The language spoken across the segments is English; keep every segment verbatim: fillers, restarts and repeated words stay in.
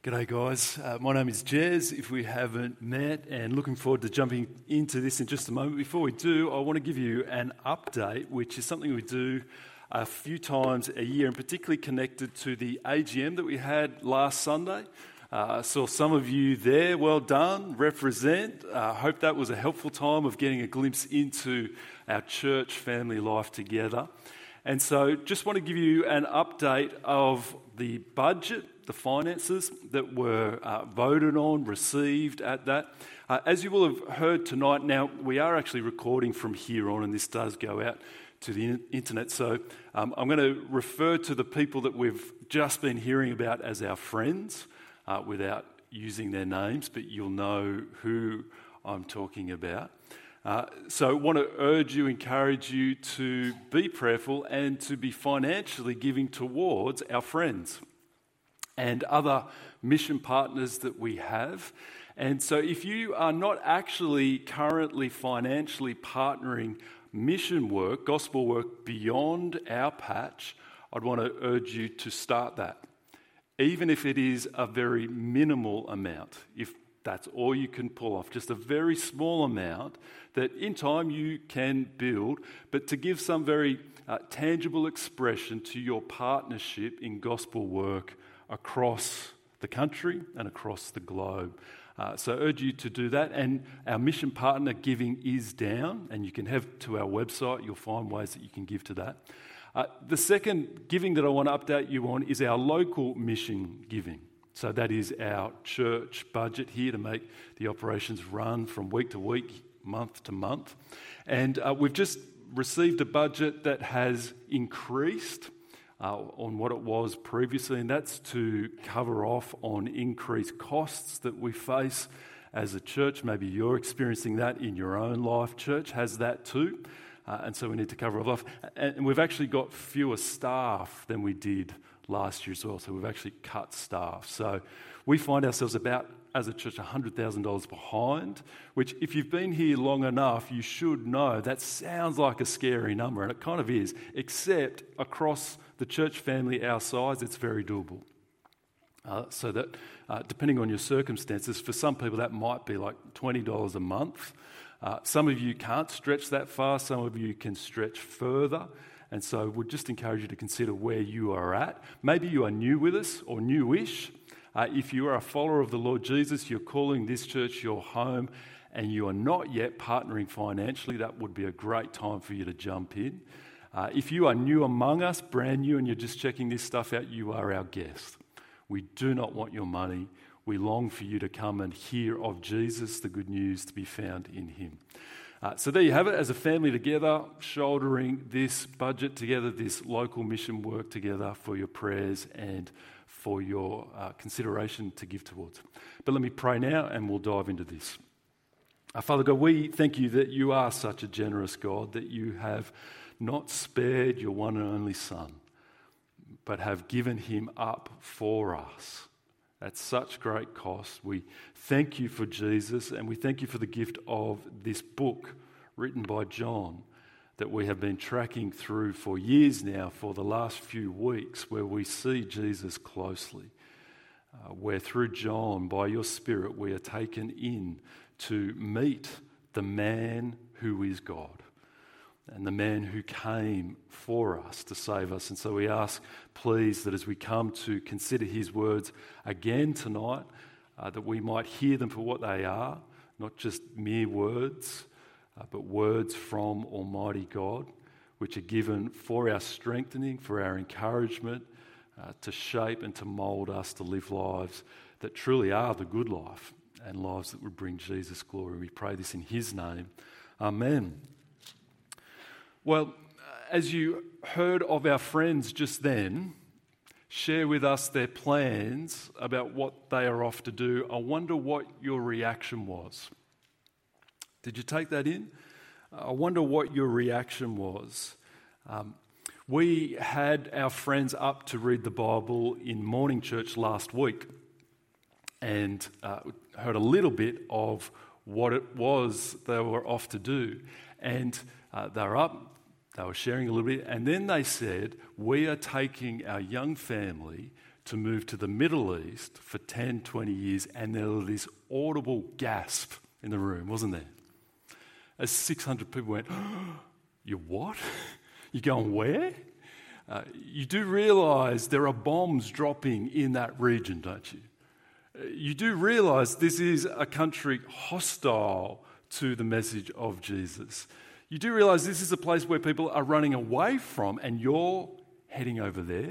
G'day guys, uh, my name is Jez, if we haven't met, and looking forward to jumping into this in just a moment. Before we do, I want to give you an update, which is something we do a few times a year, and particularly connected to the A G M that we had last Sunday. I uh, saw some of you there, well done, represent. I uh, hope that was a helpful time of getting a glimpse into our church family life together. And so just want to give you an update of the budget, the finances that were uh, voted on, received at that. Uh, as you will have heard tonight, now we are actually recording from here on, and this does go out to the in- internet. So um, I'm going to refer to the people that we've just been hearing about as our friends uh, without using their names, but you'll know who I'm talking about. Uh, so I want to urge you, encourage you to be prayerful and to be financially giving towards our friends and other mission partners that we have. And so if you are not actually currently financially partnering mission work, gospel work beyond our patch, I'd want to urge you to start that, even if it is a very minimal amount. If that's all you can pull off, just a very small amount that in time you can build, but to give some very uh, tangible expression to your partnership in gospel work across the country and across the globe. Uh, so I urge you to do that. And our mission partner giving is down, and you can head to our website, you'll find ways that you can give to that. Uh, the second giving that I want to update you on is our local mission giving. So that is our church budget here to make the operations run from week to week, month to month. And uh, we've just received a budget that has increased uh, on what it was previously, and that's to cover off on increased costs that we face as a church. Maybe you're experiencing that in your own life. Church has that too, uh, and so we need to cover it off. And we've actually got fewer staff than we did last year as well, so we've actually cut staff. So we find ourselves about, as a church, one hundred thousand dollars behind, which if you've been here long enough, you should know that sounds like a scary number, and it kind of is, except across the church family our size, it's very doable. Uh, so that, uh, depending on your circumstances, for some people that might be like twenty dollars a month. Uh, some of you can't stretch that far, some of you can stretch further. And so we'd just encourage you to consider where you are at. Maybe you are new with us or newish. Uh, if you are a follower of the Lord Jesus, you're calling this church your home, and you are not yet partnering financially, that would be a great time for you to jump in. Uh, if you are new among us, brand new, and you're just checking this stuff out, you are our guest. We do not want your money. We long for you to come and hear of Jesus, the good news to be found in him. Uh, so there you have it, as a family together, shouldering this budget together, this local mission work together for your prayers and for your uh, consideration to give towards. But let me pray now and we'll dive into this. Uh, Father God, we thank you that you are such a generous God, that you have not spared your one and only Son, but have given him up for us at such great cost. We thank you for Jesus, and we thank you for the gift of this book written by John that we have been tracking through for years now, for the last few weeks, where we see Jesus closely, uh, where through John, by your Spirit, we are taken in to meet the man who is God and the man who came for us to save us. And so we ask, please, that as we come to consider his words again tonight, uh, that we might hear them for what they are, not just mere words, uh, but words from Almighty God, which are given for our strengthening, for our encouragement, uh, to shape and to mould us to live lives that truly are the good life and lives that would bring Jesus glory. We pray this in his name. Amen. Well, as you heard of our friends just then share with us their plans about what they are off to do, I wonder what your reaction was. Did you take that in? I wonder what your reaction was. Um, we had our friends up to read the Bible in morning church last week, and uh, heard a little bit of what it was they were off to do. And uh, they were up, they were sharing a little bit, and then they said, we are taking our young family to move to the Middle East for ten, twenty years, and there was this audible gasp in the room, wasn't there? As six hundred people went, oh, you what? You're going where? Uh, you do realise there are bombs dropping in that region, don't you? Uh, you do realise this is a country hostile to the message of Jesus. You do realise this is a place where people are running away from, and you're heading over there?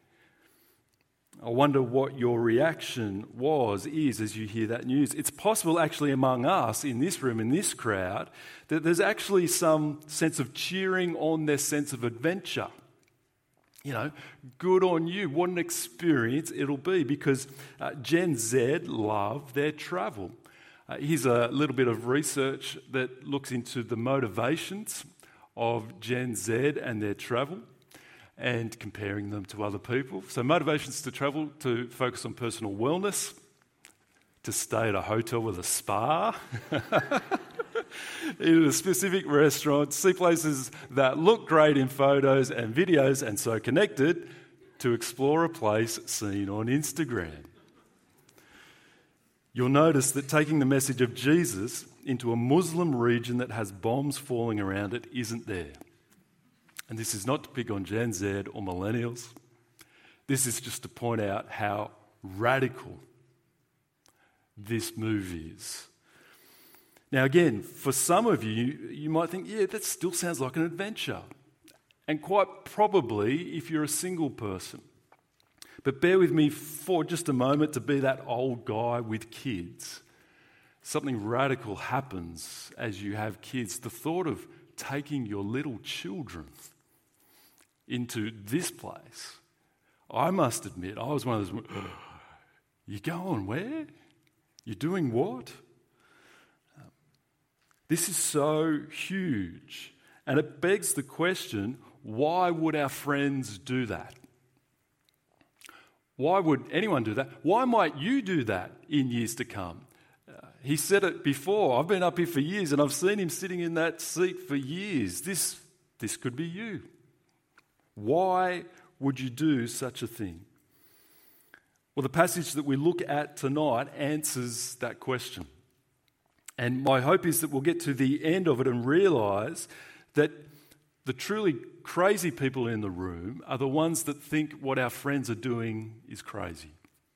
I wonder what your reaction was, is, as you hear that news. It's possible actually among us in this room, in this crowd, that there's actually some sense of cheering on their sense of adventure. You know, good on you. What an experience it'll be, because uh, Gen Z love their travel. Uh, here's a little bit of research that looks into the motivations of Gen Z and their travel, and comparing them to other people. So motivations to travel, to focus on personal wellness, to stay at a hotel with a spa, eat at a specific restaurant, see places that look great in photos and videos and so connected, to explore a place seen on Instagram. You'll notice that taking the message of Jesus into a Muslim region that has bombs falling around it isn't there. And this is not to pick on Gen Z or millennials. This is just to point out how radical this move is. Now again, for some of you, you might think, yeah, that still sounds like an adventure. And quite probably if you're a single person. But bear with me for just a moment to be that old guy with kids. Something radical happens as you have kids. The thought of taking your little children into this place, I must admit, I was one of those, you going where? You're doing what? This is so huge. And it begs the question, why would our friends do that? Why would anyone do that? Why might you do that in years to come? Uh, he said it before. I've been up here for years and I've seen him sitting in that seat for years. This, this could be you. Why would you do such a thing? Well, the passage that we look at tonight answers that question. And my hope is that we'll get to the end of it and realise that the truly crazy people in the room are the ones that think what our friends are doing is crazy.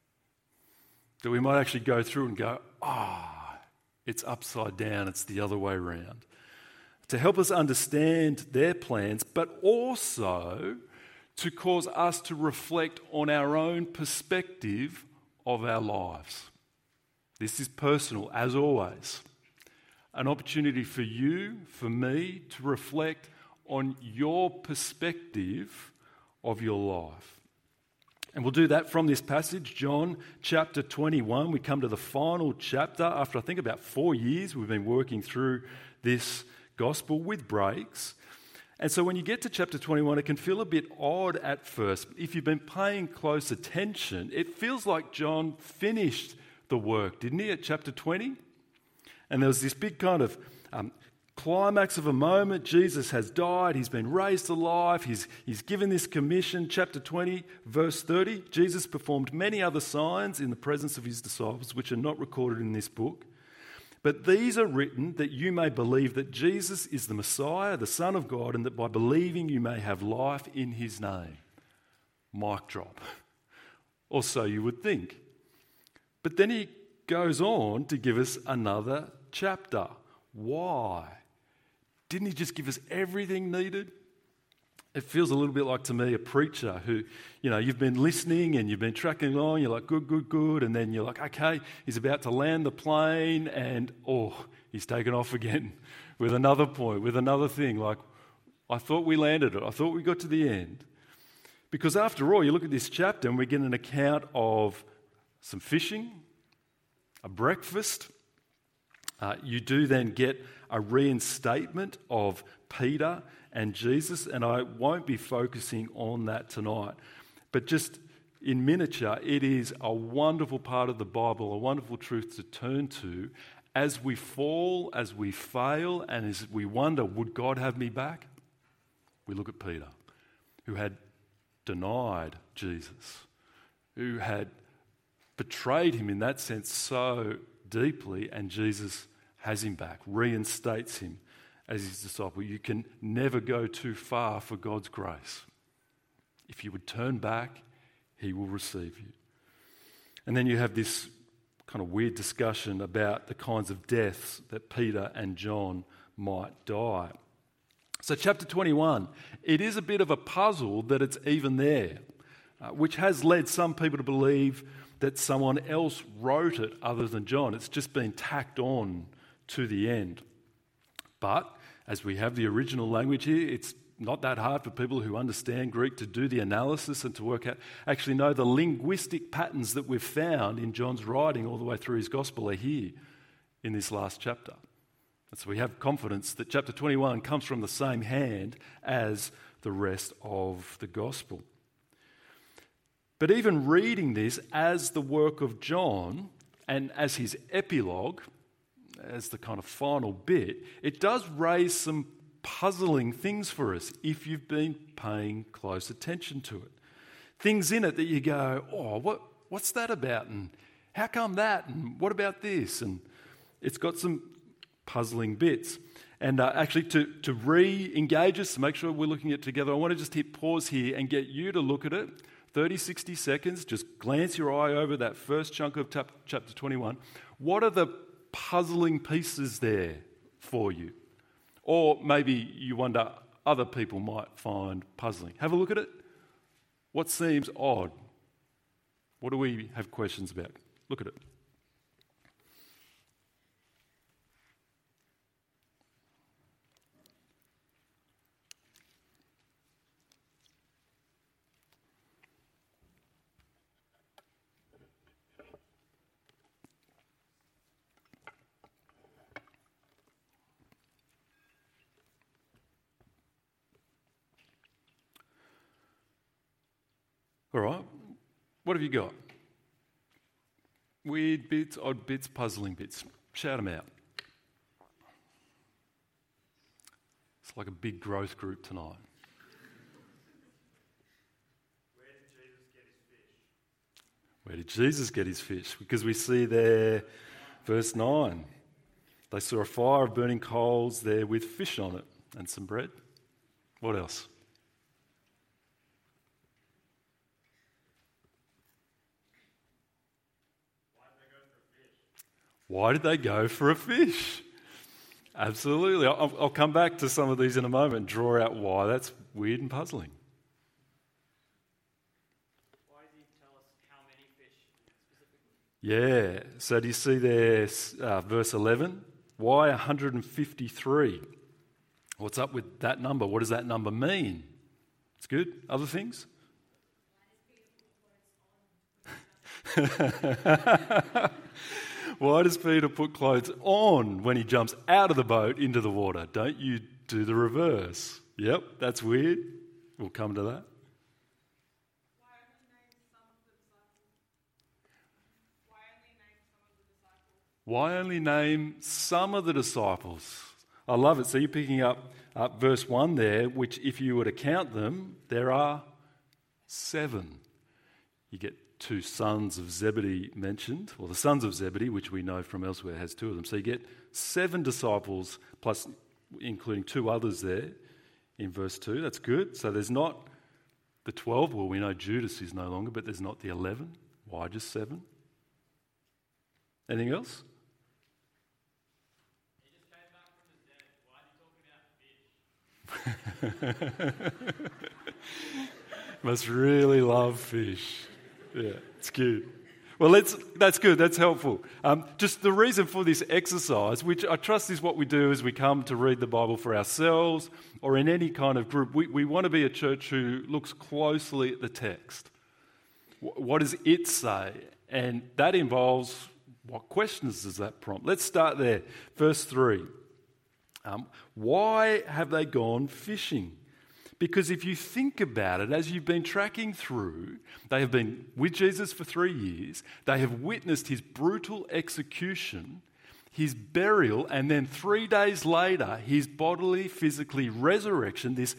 That we might actually go through and go, ah, oh, it's upside down, it's the other way around. To help us understand their plans, but also to cause us to reflect on our own perspective of our lives. This is personal, as always. An opportunity for you, for me, to reflect on your perspective of your life. And we'll do that from this passage, John chapter twenty-one. We come to the final chapter after I think about four years we've been working through this gospel with breaks. And so when you get to chapter twenty-one, it can feel a bit odd at first. If you've been paying close attention, it feels like John finished the work, didn't he, at chapter twenty? And there was this big kind of um, climax of a moment. Jesus has died, he's been raised to life, he's, he's given this commission. Chapter twenty, verse thirty, Jesus performed many other signs in the presence of his disciples, which are not recorded in this book. But these are written that you may believe that Jesus is the Messiah, the Son of God, and that by believing you may have life in his name. Mic drop. Or so you would think. But then he goes on to give us another chapter. Why? Didn't he just give us everything needed? It feels a little bit like, to me, a preacher who, you know, you've been listening and you've been tracking along, you're like, good, good, good, and then you're like, okay, he's about to land the plane and, oh, he's taken off again with another point, with another thing, like, I thought we landed it, I thought we got to the end. Because after all, you look at this chapter and we get an account of some fishing, a breakfast. Uh, you do then get a reinstatement of Peter and Jesus, and I won't be focusing on that tonight. But just in miniature, it is a wonderful part of the Bible, a wonderful truth to turn to as we fall, as we fail, and as we wonder, would God have me back? We look at Peter, who had denied Jesus, who had betrayed him in that sense so deeply, and Jesus has him back, reinstates him as his disciple. You can never go too far for God's grace. If you would turn back, he will receive you. And then you have this kind of weird discussion about the kinds of deaths that Peter and John might die. So chapter twenty-one, it is a bit of a puzzle that it's even there, uh, which has led some people to believe that someone else wrote it other than John. It's just been tacked on to the end. But as we have the original language here, it's not that hard for people who understand Greek to do the analysis and to work out, actually know the linguistic patterns that we've found in John's writing all the way through his gospel are here in this last chapter. And so we have confidence that chapter twenty-one comes from the same hand as the rest of the gospel. But even reading this as the work of John and as his epilogue, as the kind of final bit, it does raise some puzzling things for us if you've been paying close attention to it. Things in it that you go, oh, what, what's that about? And how come that? And what about this? And it's got some puzzling bits. And uh, actually to, to re-engage us, to make sure we're looking at it together, I want to just hit pause here and get you to look at it. thirty, sixty seconds, just glance your eye over that first chunk of tap, chapter twenty-one. What are the puzzling pieces there for you? Or maybe you wonder other people might find puzzling. Have a look at it. What seems odd? What do we have questions about? Look at it. All right, what have you got? Weird bits, odd bits, puzzling bits. Shout them out. It's like a big growth group tonight. Where did Jesus get his fish? Where did Jesus get his fish? Because we see there, verse nine, they saw a fire of burning coals there with fish on it and some bread. What else? Why did they go for a fish? Absolutely. I'll, I'll come back to some of these in a moment and draw out why that's weird and puzzling. Why does he tell us how many fish specifically? Yeah. So do you see there, uh, verse eleven? Why one hundred fifty-three? What's up with that number? What does that number mean? It's good. Other things? Why does Peter put clothes on when he jumps out of the boat into the water? Don't you do the reverse? Yep, that's weird. We'll come to that. Why only name some of the disciples? I love it. So you're picking up, up verse one there, which if you were to count them, there are seven. You get two sons of Zebedee mentioned, or the sons of Zebedee, which we know from elsewhere has two of them. So you get seven disciples, plus including two others there in verse two. That's good. So there's not the twelve. Well, we know Judas is no longer, but there's not the eleven. Why just seven? Anything else? He just came back from the dead. Why is he talking about fish? Must really love fish. Yeah, it's good. Well, let's, that's good. That's helpful. Um, just the reason for this exercise, which I trust is what we do as we come to read the Bible for ourselves or in any kind of group. We, we want to be a church who looks closely at the text. What does it say? And that involves what questions does that prompt? Let's start there. Verse three. Um, why have they gone fishing? Because if you think about it, as you've been tracking through, they have been with Jesus for three years. They have witnessed his brutal execution, his burial, and then three days later, his bodily, physically resurrection, this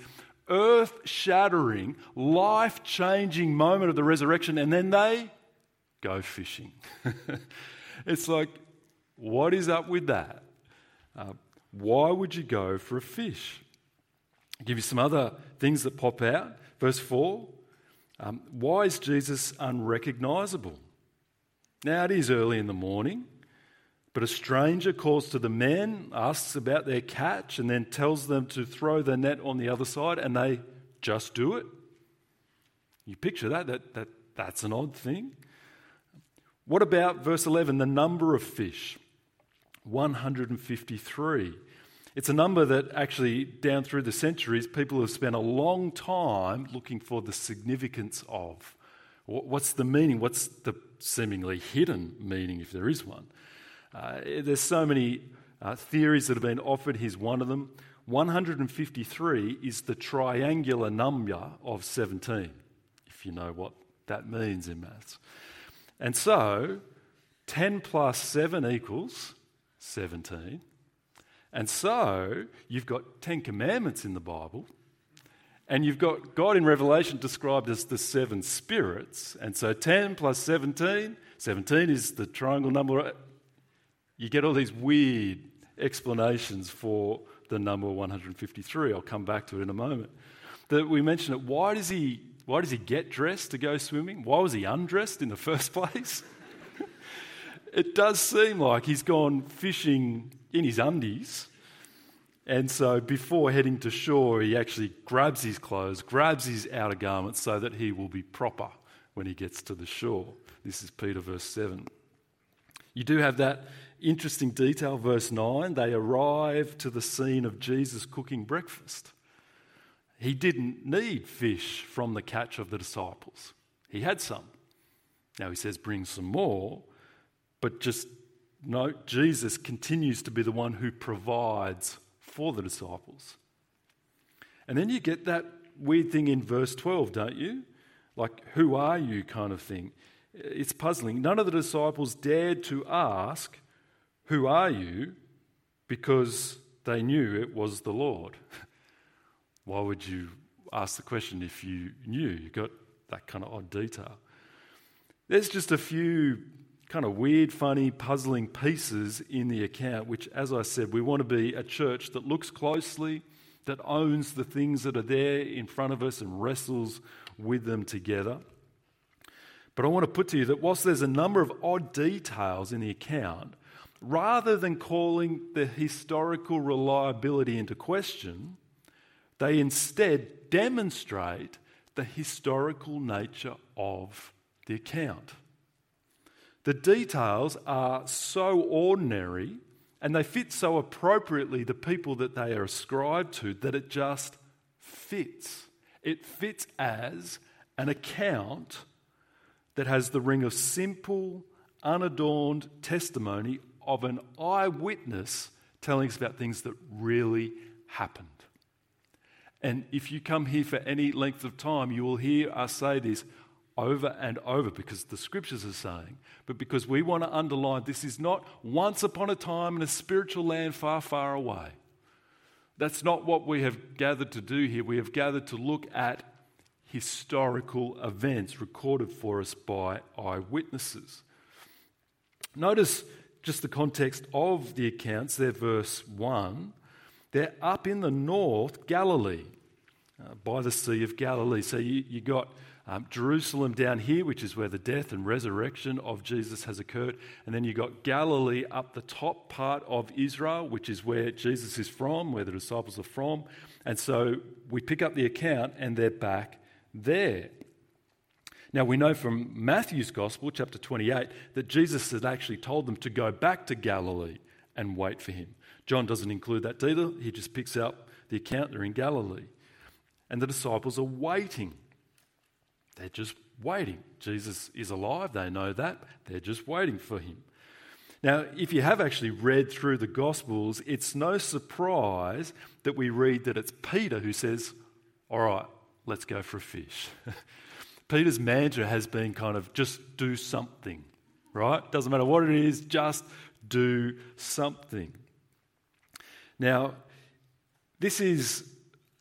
earth-shattering, life-changing moment of the resurrection, and then they go fishing. It's like, what is up with that? Uh, why would you go for a fish? I'll give you some other things that pop out. Verse four, um, why is Jesus unrecognisable? Now it is early in the morning, but a stranger calls to the men, asks about their catch, and then tells them to throw the net on the other side, and they just do it. You picture that, that, that that's an odd thing. What about verse eleven, the number of fish? one hundred fifty-three. It's a number that actually, down through the centuries, people have spent a long time looking for the significance of. What's the meaning? What's the seemingly hidden meaning, if there is one? Uh, there's so many uh, theories that have been offered. Here's one of them. one hundred fifty-three is the triangular number of seventeen, if you know what that means in maths. And so, ten plus seven equals seventeen. And so, you've got Ten Commandments in the Bible, and you've got God in Revelation described as the seven spirits. And so ten plus seventeen, seventeen is the triangle number. You get all these weird explanations for the number one hundred fifty-three. I'll come back to it in a moment. That we mentioned it. Why does he, why does he get dressed to go swimming? Why was he undressed in the first place? It does seem like he's gone fishing in his undies. And so before heading to shore, he actually grabs his clothes, grabs his outer garments so that he will be proper when he gets to the shore. This is Peter verse seven. You do have that interesting detail, verse nine. They arrive to the scene of Jesus cooking breakfast. He didn't need fish from the catch of the disciples. He had some. Now he says, bring some more. But just note, Jesus continues to be the one who provides for the disciples. And then you get that weird thing in verse twelve, don't you? Like, who are you kind of thing. It's puzzling. None of the disciples dared to ask, who are you? Because they knew it was the Lord. Why would you ask the question if you knew? You got that kind of odd detail. There's just a few kind of weird, funny, puzzling pieces in the account, which, as I said, we want to be a church that looks closely, that owns the things that are there in front of us and wrestles with them together. But I want to put to you that whilst there's a number of odd details in the account, rather than calling the historical reliability into question, they instead demonstrate the historical nature of the account. The details are so ordinary and they fit so appropriately the people that they are ascribed to that it just fits. It fits as an account that has the ring of simple, unadorned testimony of an eyewitness telling us about things that really happened. And if you come here for any length of time, you will hear us say this over and over because the scriptures are saying, but because we want to underline this is not once upon a time in a spiritual land far, far away. That's not what we have gathered to do here. We have gathered to look at historical events recorded for us by eyewitnesses. Notice just the context of the accounts. They're verse one. They're up in the north, Galilee, uh, by the Sea of Galilee. So you, you got Um, Jerusalem down here, which is where the death and resurrection of Jesus has occurred. And then you got Galilee up the top part of Israel, which is where Jesus is from, where the disciples are from. And so we pick up the account and they're back there. Now we know from Matthew's Gospel, chapter twenty-eight, that Jesus had actually told them to go back to Galilee and wait for him. John doesn't include that either. He just picks up the account. They're in Galilee. And the disciples are waiting. They're just waiting. Jesus is alive. They know that. They're just waiting for him. Now, if you have actually read through the Gospels, it's no surprise that we read that it's Peter who says, all right, let's go for a fish. Peter's mantra has been kind of just do something, right? Doesn't matter what it is, just do something. Now, this is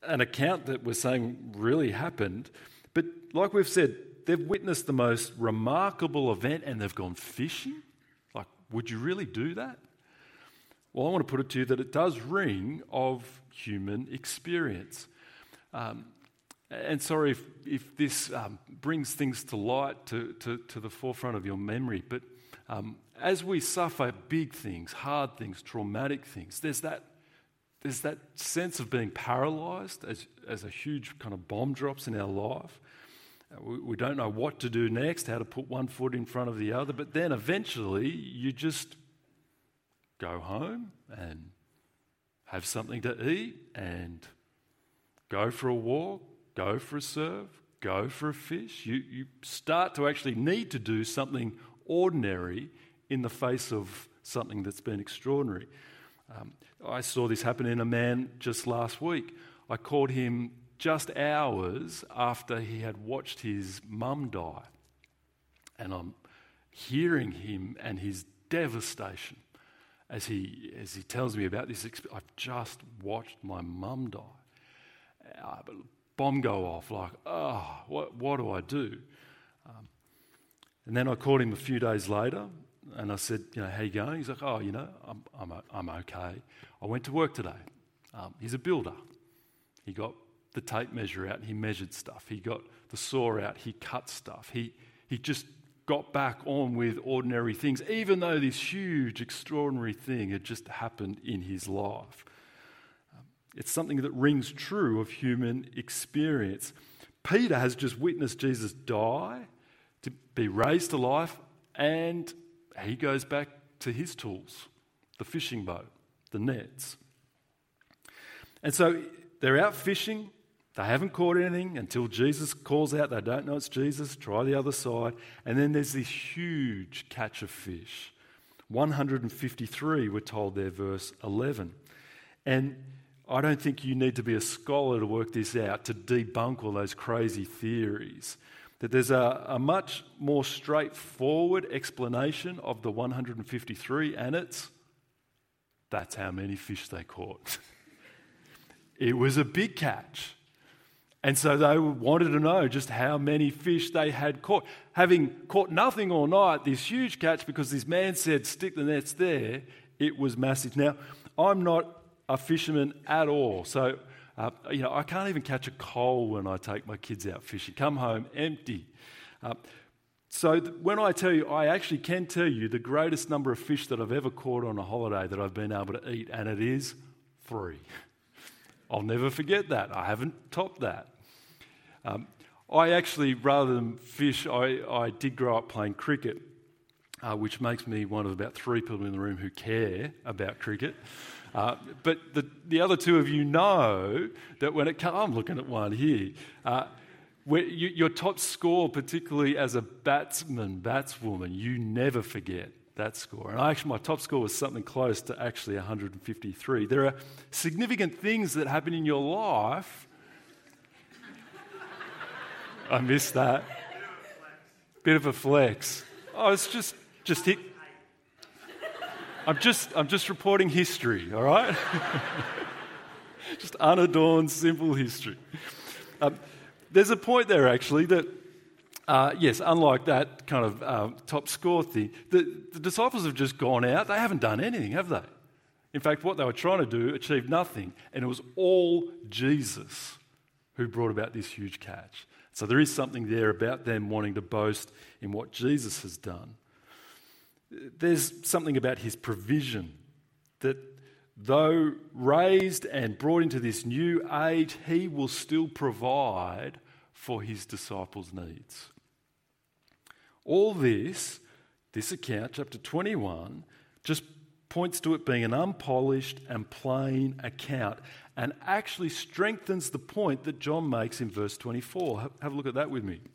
an account that we're saying really happened. But like we've said, they've witnessed the most remarkable event and they've gone fishing. Like, would you really do that? Well, I want to put it to you that it does ring of human experience. Um, and sorry if, if this um, brings things to light, to, to, to the forefront of your memory, but um, as we suffer big things, hard things, traumatic things, there's that there's that sense of being paralysed as, as a huge kind of bomb drops in our life. Uh, we, we don't know what to do next, how to put one foot in front of the other, but then eventually you just go home and have something to eat and go for a walk, go for a surf, go for a fish. You, you start to actually need to do something ordinary in the face of something that's been extraordinary. Um, I saw this happen in a man just last week. I called him just hours after he had watched his mum die. And I'm hearing him and his devastation as he as he tells me about this. I've just watched my mum die. Uh, but bomb go off, like, oh, what, what do I do? Um, and then I called him a few days later and I said, you know, how you going? He's like, oh, you know, I'm I'm I'm okay. I went to work today. Um, he's a builder. He got the tape measure out and he measured stuff. He got the saw out, he cut stuff. He he just got back on with ordinary things, even though this huge, extraordinary thing had just happened in his life. Um, it's something that rings true of human experience. Peter has just witnessed Jesus die, to be raised to life, and he goes back to his tools, the fishing boat, the nets. And so they're out fishing. They haven't caught anything until Jesus calls out. They don't know it's Jesus. Try the other side. And then there's this huge catch of fish. one hundred fifty-three, we're told there, verse eleven. And I don't think you need to be a scholar to work this out, to debunk all those crazy theories. That there's a, a much more straightforward explanation of the one hundred fifty-three, and it's, that's how many fish they caught. It was a big catch. And so they wanted to know just how many fish they had caught. Having caught nothing all night, this huge catch, because this man said, stick the nets there, it was massive. Now, I'm not a fisherman at all. So, uh, you know, I can't even catch a coal when I take my kids out fishing. Come home empty. Uh, so th- when I tell you, I actually can tell you the greatest number of fish that I've ever caught on a holiday that I've been able to eat, and it is three. I'll never forget that. I haven't topped that. Um, I actually, rather than fish, I, I did grow up playing cricket, uh, which makes me one of about three people in the room who care about cricket. Uh, but the, the other two of you know that when it comes, I'm looking at one here, uh, where you, your top score, particularly as a batsman, batswoman, you never forget that score. And actually my top score was something close to actually one hundred fifty-three. There are significant things that happen in your life. I missed that. Bit of a flex. Oh, it's just just hit. I'm just I'm just reporting history, all right? Just unadorned, simple history. Um, there's a point there actually that, uh, yes, unlike that kind of um, top score thing, the, the disciples have just gone out. They haven't done anything, have they? In fact, what they were trying to do achieved nothing, and it was all Jesus who brought about this huge catch. So there is something there about them wanting to boast in what Jesus has done. There's something about his provision, that though raised and brought into this new age, he will still provide for his disciples' needs. All this, this account, chapter twenty-one, just points to it being an unpolished and plain account, and actually strengthens the point that John makes in verse twenty-four. Have a look at that with me.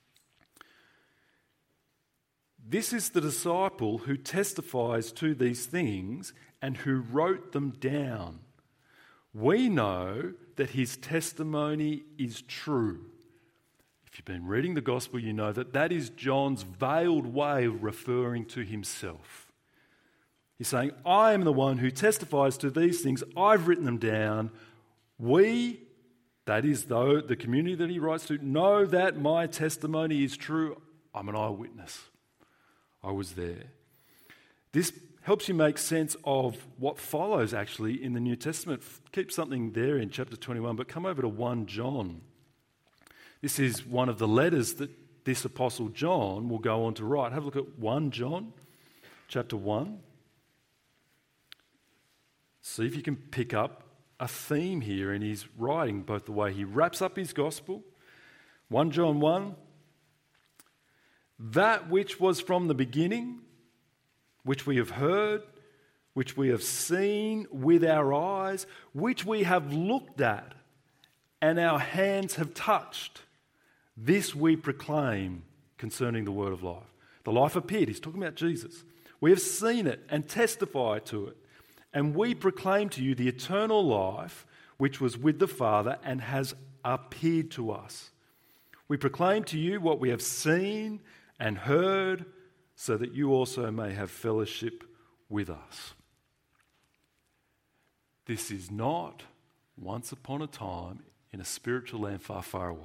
This is the disciple who testifies to these things and who wrote them down. We know that his testimony is true. If you've been reading the gospel, you know that that is John's veiled way of referring to himself. He's saying, I am the one who testifies to these things. I've written them down. We That is, though, the community that he writes to, know that my testimony is true. I'm an eyewitness. I was there. This helps you make sense of what follows, actually, in the New Testament. Keep something there in chapter twenty-one, but come over to First John. This is one of the letters that this Apostle John will go on to write. Have a look at First John, chapter one. See if you can pick up a theme here in his writing, both the way he wraps up his gospel. First John one, that which was from the beginning, which we have heard, which we have seen with our eyes, which we have looked at, and our hands have touched. This we proclaim concerning the word of life. The life appeared. He's talking about Jesus. We have seen it and testify to it. And we proclaim to you the eternal life which was with the Father and has appeared to us. We proclaim to you what we have seen and heard, so that you also may have fellowship with us. This is not once upon a time in a spiritual land far, far away.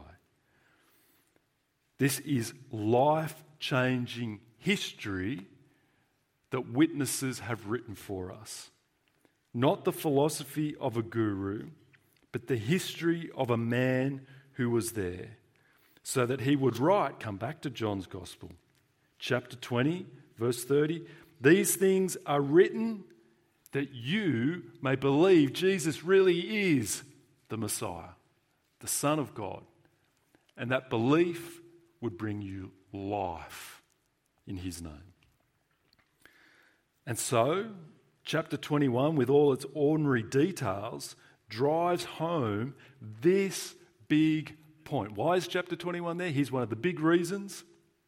This is life-changing history that witnesses have written for us. Not the philosophy of a guru, but the history of a man who was there, so that he would write, come back to John's Gospel, chapter twenty, verse thirty, these things are written that you may believe Jesus really is the Messiah, the Son of God, and that belief would bring you life in his name. And so, chapter twenty-one, with all its ordinary details, drives home this big point. Why is chapter twenty-one there? Here's one of the big reasons.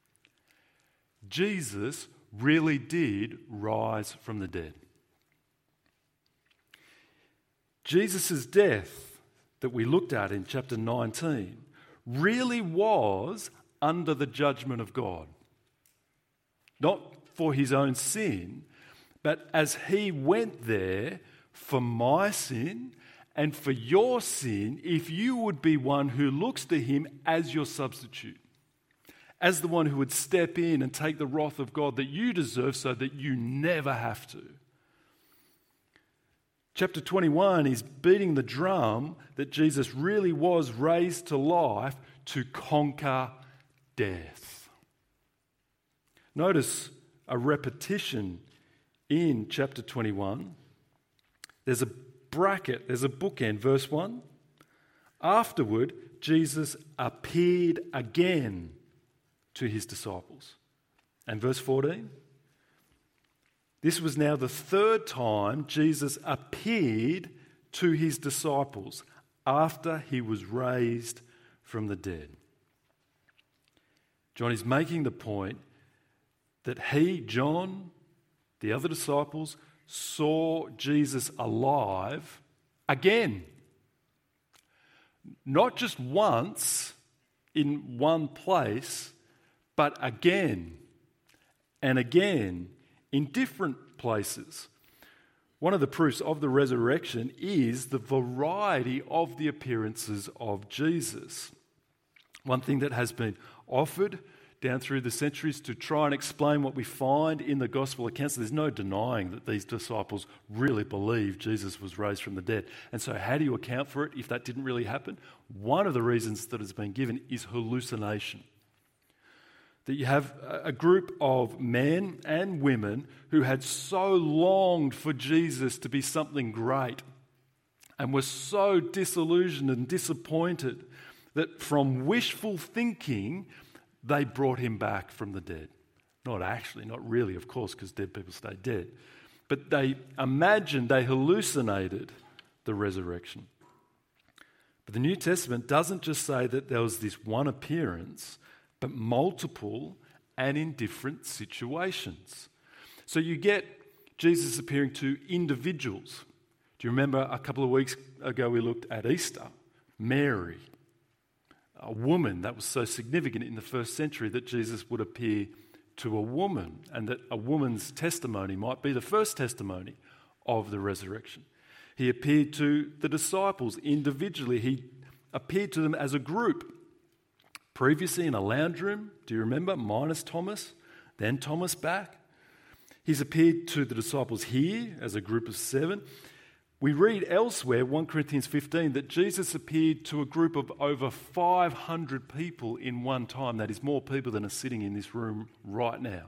Jesus really did rise from the dead. Jesus' death that we looked at in chapter nineteen really was under the judgment of God. Not for his own sin, but as he went there for my sin and for your sin, if you would be one who looks to him as your substitute, as the one who would step in and take the wrath of God that you deserve so that you never have to. Chapter twenty-one is beating the drum that Jesus really was raised to life to conquer death. Notice a repetition in chapter twenty-one. There's a bracket, there's a bookend, verse one. Afterward, Jesus appeared again to his disciples. And verse fourteen, this was now the third time Jesus appeared to his disciples after he was raised from the dead. John is making the point that he, John, the other disciples, saw Jesus alive again. Not just once in one place, but again and again in different places. One of the proofs of the resurrection is the variety of the appearances of Jesus. One thing that has been offered down through the centuries to try and explain what we find in the gospel accounts. There's no denying that these disciples really believed Jesus was raised from the dead. And so how do you account for it if that didn't really happen? One of the reasons that has been given is hallucination. That you have a group of men and women who had so longed for Jesus to be something great and were so disillusioned and disappointed that from wishful thinking, they brought him back from the dead. Not actually, not really, of course, because dead people stay dead. But they imagined, they hallucinated the resurrection. But the New Testament doesn't just say that there was this one appearance, but multiple and in different situations. So you get Jesus appearing to individuals. Do you remember a couple of weeks ago we looked at Easter? Mary, a woman that was so significant in the first century that Jesus would appear to a woman and that a woman's testimony might be the first testimony of the resurrection. He appeared to the disciples individually. He appeared to them as a group. Previously in a lounge room, do you remember? Minus Thomas, then Thomas back. He's appeared to the disciples here as a group of seven. We read elsewhere, First Corinthians fifteen, that Jesus appeared to a group of over five hundred people in one time. That is more people than are sitting in this room right now.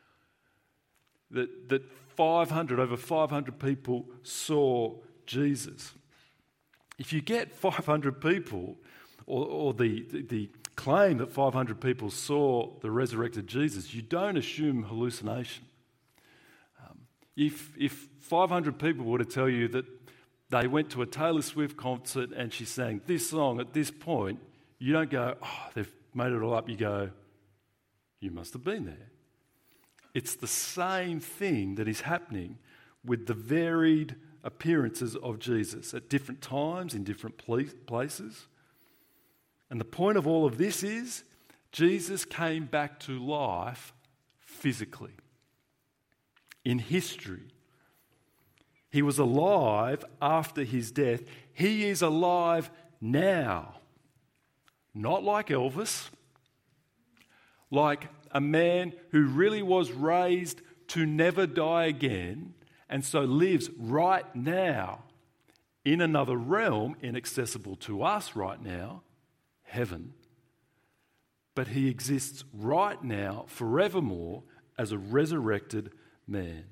That, that five hundred, over five hundred people saw Jesus. If you get five hundred people, or, or the, the, the claim that five hundred people saw the resurrected Jesus, you don't assume hallucination. Um, if, if five hundred people were to tell you that they went to a Taylor Swift concert and she sang this song at this point, you don't go, oh, they've made it all up. You go, you must have been there. It's the same thing that is happening with the varied appearances of Jesus at different times in different places. And the point of all of this is Jesus came back to life physically. In history, he was alive after his death. He is alive now. Not like Elvis, like a man who really was raised to never die again and so lives right now in another realm inaccessible to us right now, heaven. But he exists right now, forevermore, as a resurrected man.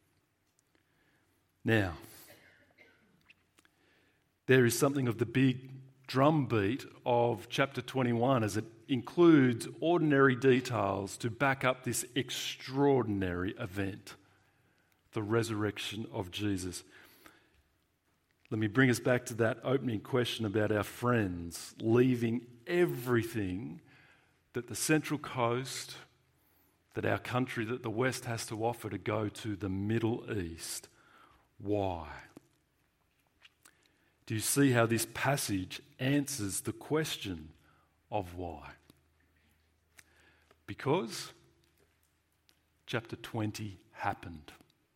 Now, there is something of the big drumbeat of chapter twenty-one as it includes ordinary details to back up this extraordinary event, the resurrection of Jesus. Let me bring us back to that opening question about our friends leaving everything that the Central Coast, that our country, that the West has to offer to go to the Middle East. Why? Do you see how this passage answers the question of why? Because chapter twenty happened.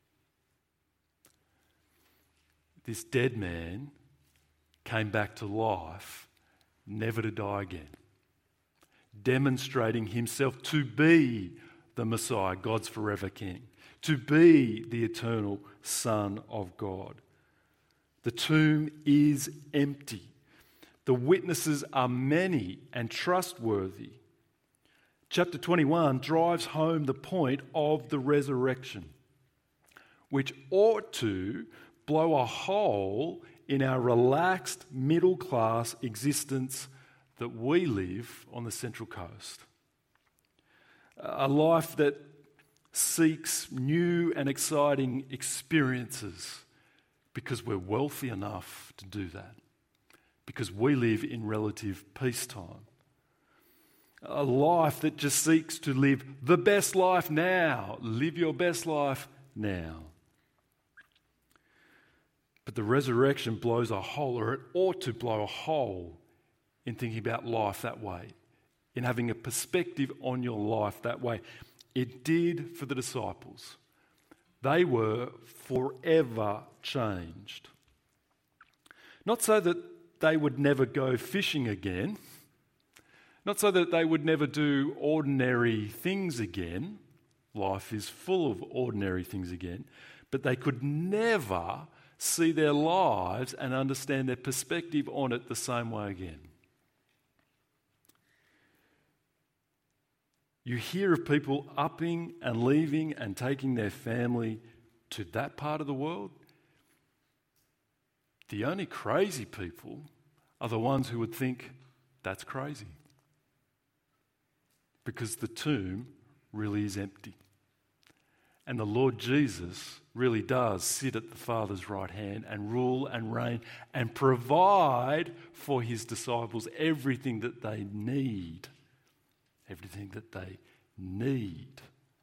This dead man came back to life, never to die again, demonstrating himself to be the Messiah, God's forever King, to be the eternal Son of God. The tomb is empty. The witnesses are many and trustworthy. Chapter twenty-one drives home the point of the resurrection, which ought to blow a hole in our relaxed middle-class existence that we live on the Central Coast. A life that seeks new and exciting experiences because we're wealthy enough to do that, because we live in relative peacetime. A life that just seeks to live the best life now. Live your best life now. But the resurrection blows a hole, or it ought to blow a hole, in thinking about life that way, in having a perspective on your life that way. It did for the disciples. They were forever changed. Not so that they would never go fishing again, not so that they would never do ordinary things again. Life is full of ordinary things again, but they could never see their lives and understand their perspective on it the same way again. You hear of people upping and leaving and taking their family to that part of the world. The only crazy people are the ones who would think that's crazy, because the tomb really is empty. And the Lord Jesus really does sit at the Father's right hand and rule and reign and provide for his disciples everything that they need. Everything that they need.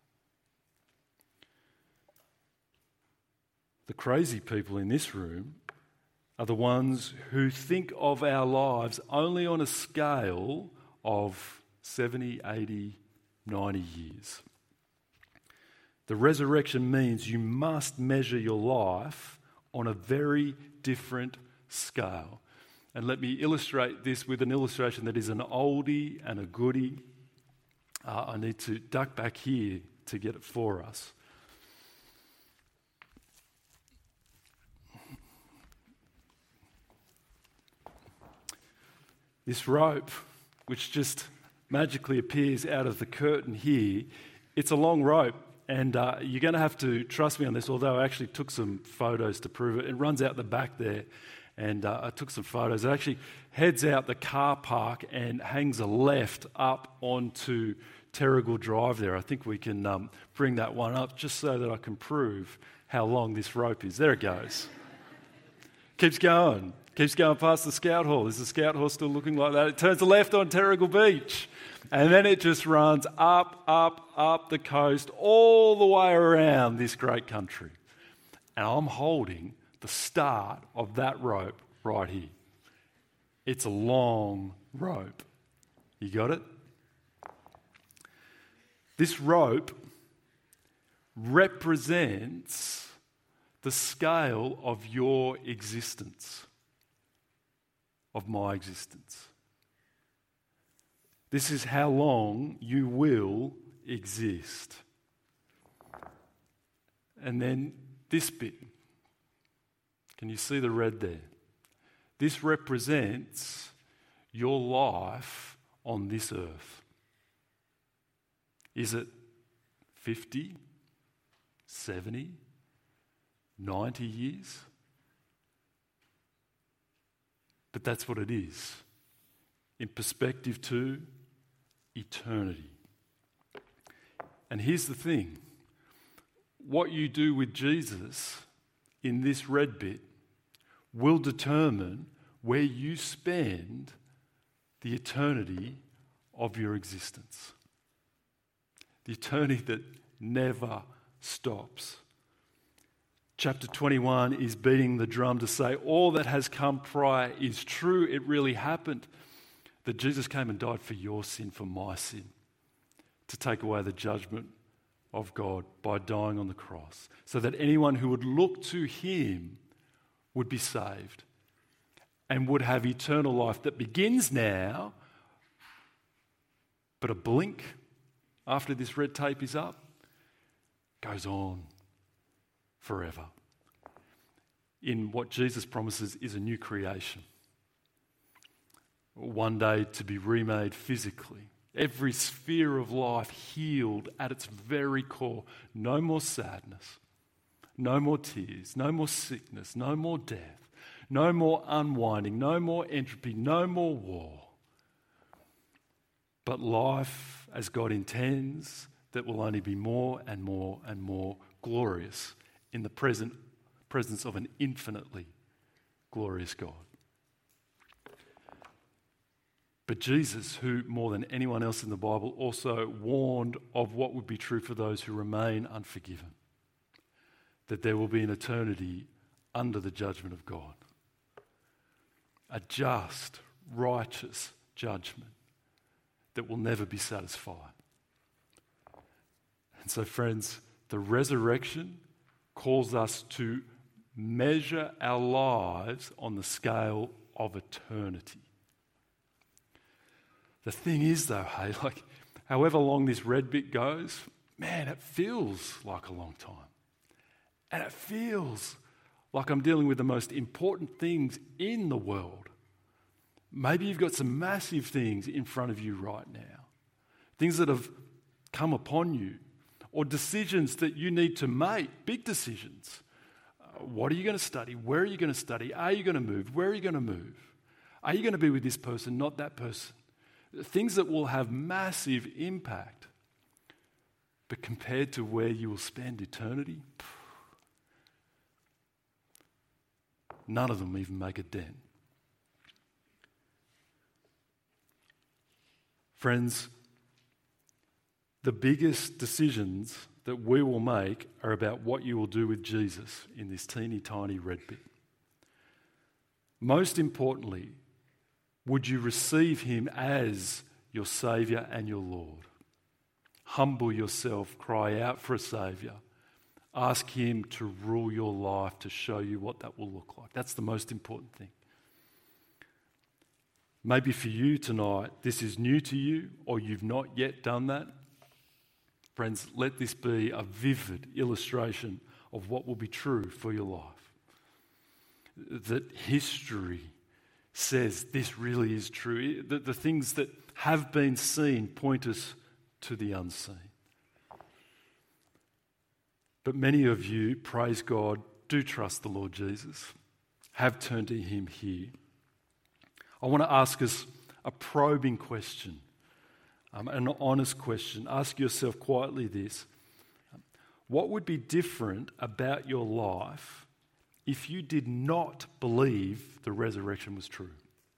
The crazy people in this room are the ones who think of our lives only on a scale of seventy, eighty, ninety years. The resurrection means you must measure your life on a very different scale. And let me illustrate this with an illustration that is an oldie and a goodie. Uh, I need to duck back here to get it for us. This rope, which just magically appears out of the curtain here, it's a long rope, and uh, you're going to have to trust me on this, although I actually took some photos to prove it. It runs out the back there, and uh, I took some photos. It actually heads out the car park and hangs a left up onto Terrigal Drive there. I think we can um, bring that one up just so that I can prove how long this rope is. There it goes. Keeps going. Keeps going past the Scout Hall. Is the Scout Hall still looking like that? It turns left on Terrigal Beach. And then it just runs up, up, up the coast, all the way around this great country. And I'm holding the start of that rope right here. It's a long rope. You got it? This rope represents the scale of your existence, of my existence. This is how long you will exist. And then this bit. Can you see the red there? This represents your life on this earth. Is it fifty, seventy, ninety years? But that's what it is. In perspective to eternity. And here's the thing. What you do with Jesus in this red bit will determine where you spend the eternity of your existence. The eternity that never stops. Chapter twenty-one is beating the drum to say all that has come prior is true. It really happened. That Jesus came and died for your sin, for my sin, to take away the judgment of God by dying on the cross, so that anyone who would look to him would be saved and would have eternal life that begins now, but a blink after this red tape is up, goes on forever. In what Jesus promises is a new creation. One day to be remade physically. Every sphere of life healed at its very core. No more sadness, no more tears, no more sickness, no more death, no more unwinding, no more entropy, no more war. But life as God intends, that will only be more and more and more glorious in the present presence of an infinitely glorious God. But Jesus, who more than anyone else in the Bible also warned of what would be true for those who remain unforgiven, that there will be an eternity under the judgment of God. A just, righteous judgment that will never be satisfied. And so, friends, the resurrection calls us to measure our lives on the scale of eternity. The thing is, though, hey, like, however long this red bit goes, man, it feels like a long time. And it feels like I'm dealing with the most important things in the world. Maybe you've got some massive things in front of you right now. Things that have come upon you. Or decisions that you need to make, big decisions. Uh, what are you going to study? Where are you going to study? Are you going to move? Where are you going to move? Are you going to be with this person, not that person? Things that will have massive impact. But compared to where you will spend eternity, none of them even make a dent. Friends, the biggest decisions that we will make are about what you will do with Jesus in this teeny tiny red bit. Most importantly, would you receive him as your Saviour and your Lord? Humble yourself, cry out for a Saviour. Ask him to rule your life, to show you what that will look like. That's the most important thing. Maybe for you tonight, this is new to you, or you've not yet done that. Friends, let this be a vivid illustration of what will be true for your life. That history says this really is true. That the things that have been seen point us to the unseen. But many of you, praise God, do trust the Lord Jesus, have turned to him here. I want to ask us a probing question, um, an honest question. Ask yourself quietly this. What would be different about your life if you did not believe the resurrection was true?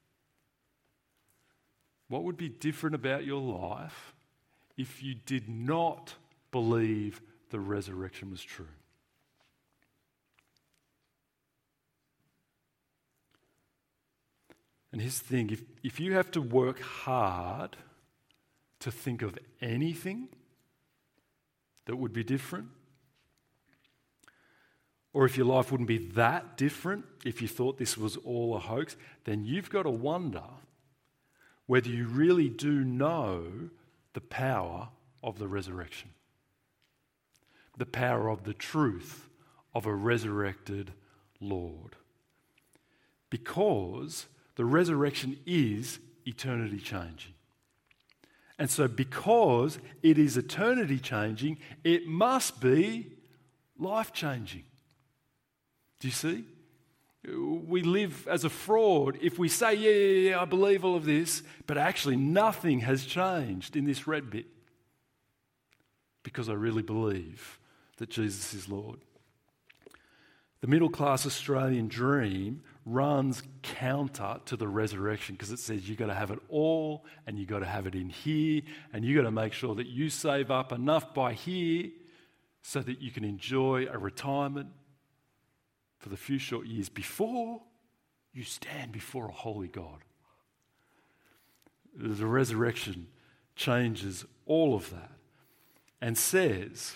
What would be different about your life if you did not believe the resurrection was true? And here's the thing, if, if you have to work hard to think of anything that would be different, or if your life wouldn't be that different if you thought this was all a hoax, then you've got to wonder whether you really do know the power of the resurrection, the power of the truth of a resurrected Lord. Because the resurrection is eternity changing. And so because it is eternity changing, it must be life changing. Do you see? We live as a fraud if we say, yeah, yeah, yeah, I believe all of this, but actually nothing has changed in this red bit because I really believe that Jesus is Lord. The middle class Australian dream runs counter to the resurrection because it says you've got to have it all and you've got to have it in here and you've got to make sure that you save up enough by here so that you can enjoy a retirement for the few short years before you stand before a holy God. The resurrection changes all of that and says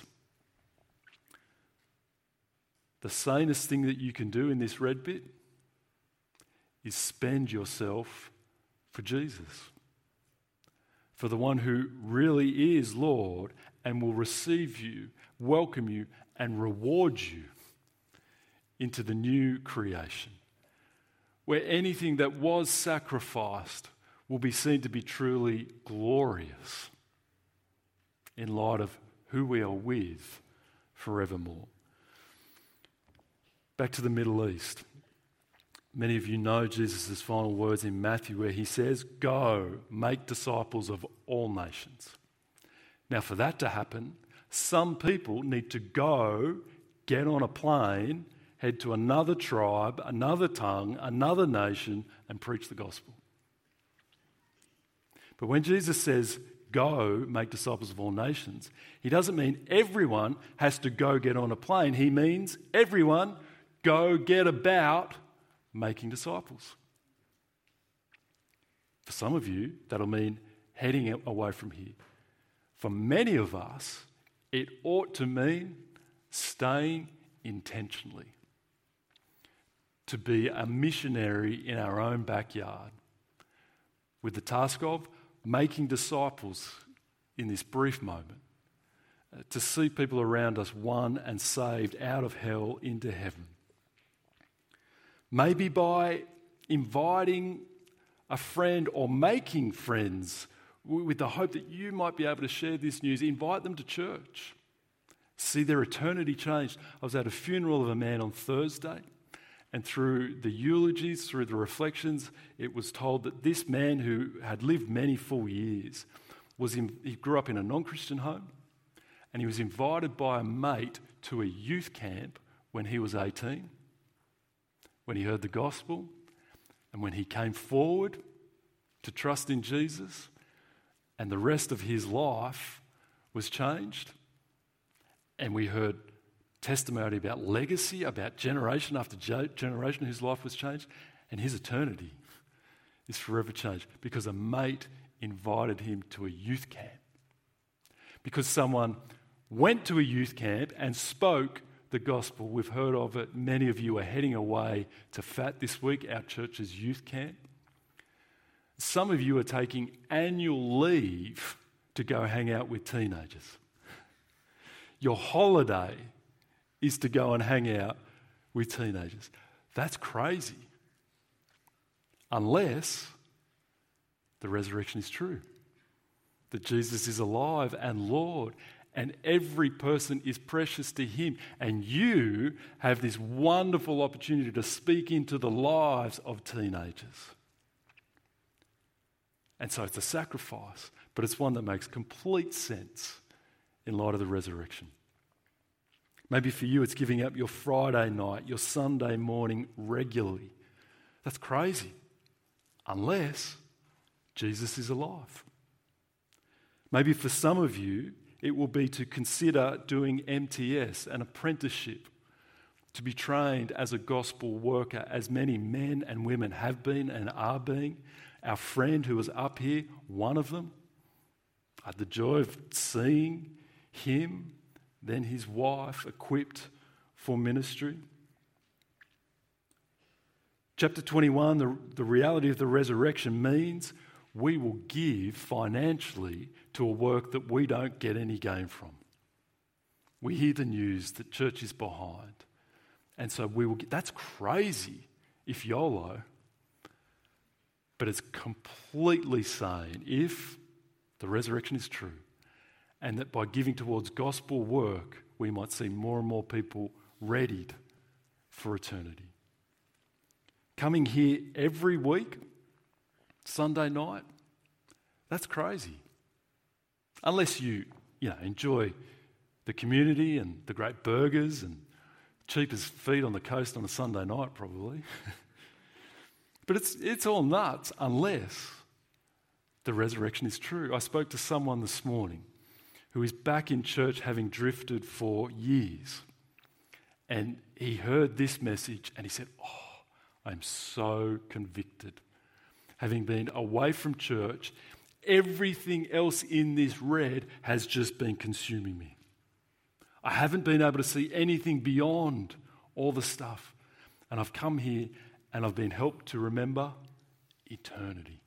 the sanest thing that you can do in this red bit is spend yourself for Jesus, for the one who really is Lord and will receive you, welcome you, and reward you into the new creation, where anything that was sacrificed will be seen to be truly glorious in light of who we are with forevermore. Back to the Middle East. Many of you know Jesus' final words in Matthew where he says, "Go, make disciples of all nations." Now for that to happen, some people need to go, get on a plane, head to another tribe, another tongue, another nation, and preach the gospel. But when Jesus says, "Go, make disciples of all nations," he doesn't mean everyone has to go get on a plane. He means everyone go get about making disciples. For some of you, that'll mean heading away from here. For many of us, it ought to mean staying intentionally, to be a missionary in our own backyard with the task of making disciples in this brief moment, uh, to see people around us won and saved out of hell into heaven. Maybe by inviting a friend or making friends with the hope that you might be able to share this news, invite them to church, see their eternity changed. I was at a funeral of a man on Thursday, and through the eulogies, through the reflections, it was told that this man who had lived many full years, was in, he grew up in a non-Christian home, and he was invited by a mate to a youth camp when he was eighteen, when he heard the gospel, and when he came forward to trust in Jesus, and the rest of his life was changed. And we heard testimony about legacy, about generation after generation whose life was changed, and his eternity is forever changed because a mate invited him to a youth camp. Because someone went to a youth camp and spoke the gospel. We've heard of it. Many of you are heading away to F A T this week, our church's youth camp. Some of you are taking annual leave to go hang out with teenagers. Your holiday is to go and hang out with teenagers. That's crazy. Unless the resurrection is true, that Jesus is alive and Lord, and every person is precious to him, and you have this wonderful opportunity to speak into the lives of teenagers. And so it's a sacrifice, but it's one that makes complete sense in light of the resurrection. Maybe for you it's giving up your Friday night, your Sunday morning regularly. That's crazy, unless Jesus is alive. Maybe for some of you, it will be to consider doing M T S, an apprenticeship, to be trained as a gospel worker, as many men and women have been and are being. Our friend who was up here, one of them, I had the joy of seeing him, then his wife, equipped for ministry. Chapter twenty-one, the, the reality of the resurrection means we will give financially to a work that we don't get any gain from. We hear the news that church is behind. And so we will get, that's crazy if YOLO, but it's completely sane if the resurrection is true, and that by giving towards gospel work, we might see more and more people readied for eternity. Coming here every week, Sunday night, that's crazy. Unless you, you know, enjoy the community and the great burgers and cheapest feed on the coast on a Sunday night, probably. But it's it's all nuts unless the resurrection is true. I spoke to someone this morning who is back in church having drifted for years. And he heard this message and he said, oh, I'm so convicted. Having been away from church, everything else in this red has just been consuming me. I haven't been able to see anything beyond all the stuff. And I've come here and I've been helped to remember eternity.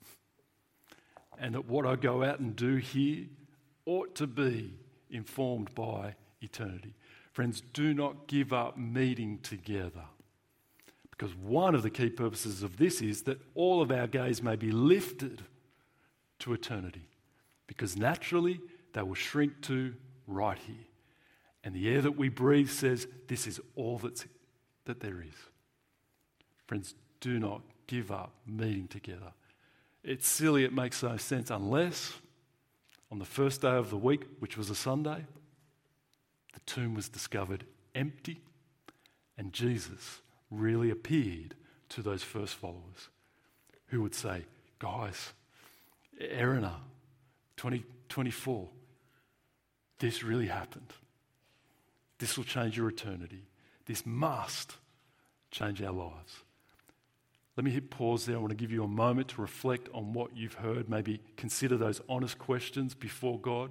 And that what I go out and do here ought to be informed by eternity. Friends, do not give up meeting together. Because one of the key purposes of this is that all of our gaze may be lifted to eternity. Because naturally, they will shrink to right here. And the air that we breathe says this is all that's, that there is. Friends, do not give up meeting together. It's silly, it makes no sense unless on the first day of the week, which was a Sunday, the tomb was discovered empty and Jesus really appeared to those first followers who would say, guys, Erina, twenty twenty-four, this really happened. This will change your eternity. This must change our lives. Let me hit pause there. I want to give you a moment to reflect on what you've heard. Maybe consider those honest questions before God.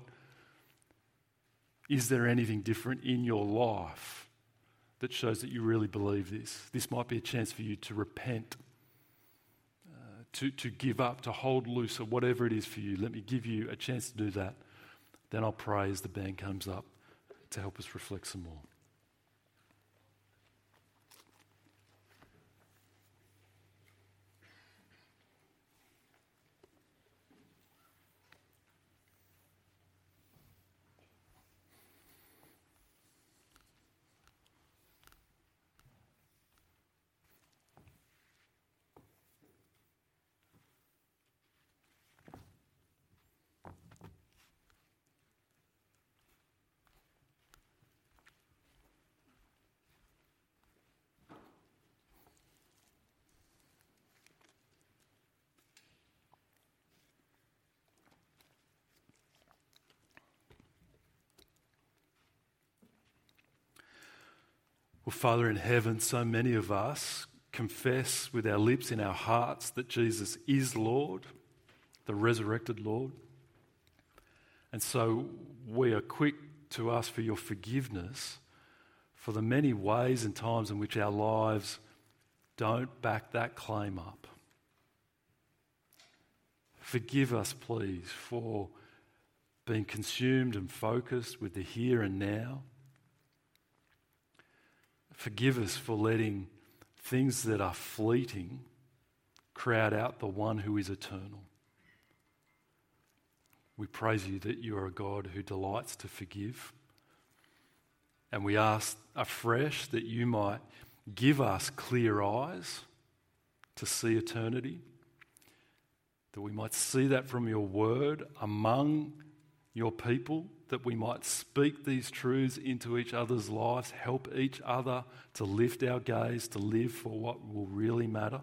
Is there anything different in your life that shows that you really believe this? This might be a chance for you to repent, uh, to, to give up, to hold loose, or whatever it is for you. Let me give you a chance to do that. Then I'll pray as the band comes up to help us reflect some more. Well, Father in heaven, so many of us confess with our lips, in our hearts, that Jesus is Lord, the resurrected Lord. And so we are quick to ask for your forgiveness for the many ways and times in which our lives don't back that claim up. Forgive us, please, for being consumed and focused with the here and now. Forgive us for letting things that are fleeting crowd out the one who is eternal. We praise you that you are a God who delights to forgive. And we ask afresh that you might give us clear eyes to see eternity, that we might see that from your word among your people, that we might speak these truths into each other's lives, help each other to lift our gaze, to live for what will really matter.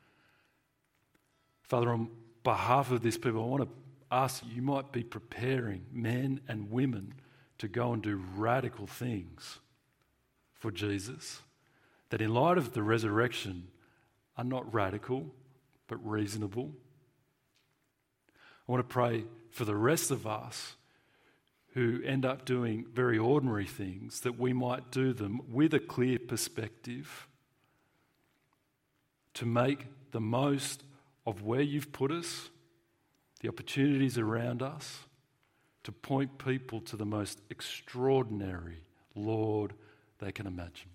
Father, on behalf of this people, I want to ask you, you might be preparing men and women to go and do radical things for Jesus, that in light of the resurrection are not radical, but reasonable. I want to pray for the rest of us who end up doing very ordinary things, that we might do them with a clear perspective to make the most of where you've put us, the opportunities around us, to point people to the most extraordinary Lord they can imagine.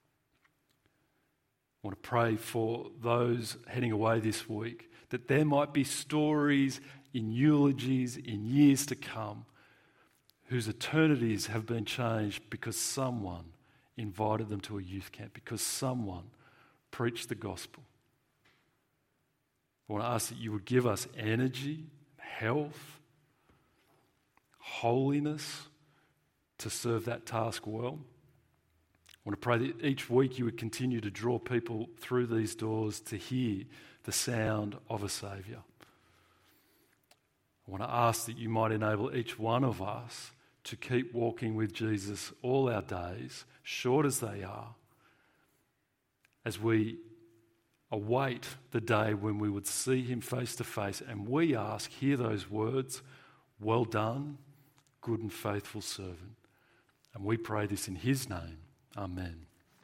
I want to pray for those heading away this week, that there might be stories in eulogies in years to come whose eternities have been changed because someone invited them to a youth camp, because someone preached the gospel. I want to ask that you would give us energy, health, holiness to serve that task well. I want to pray that each week you would continue to draw people through these doors to hear the sound of a Saviour. I want to ask that you might enable each one of us to keep walking with Jesus all our days, short as they are, as we await the day when we would see him face to face, and we ask, hear those words, well done, good and faithful servant. And we pray this in his name. Amen.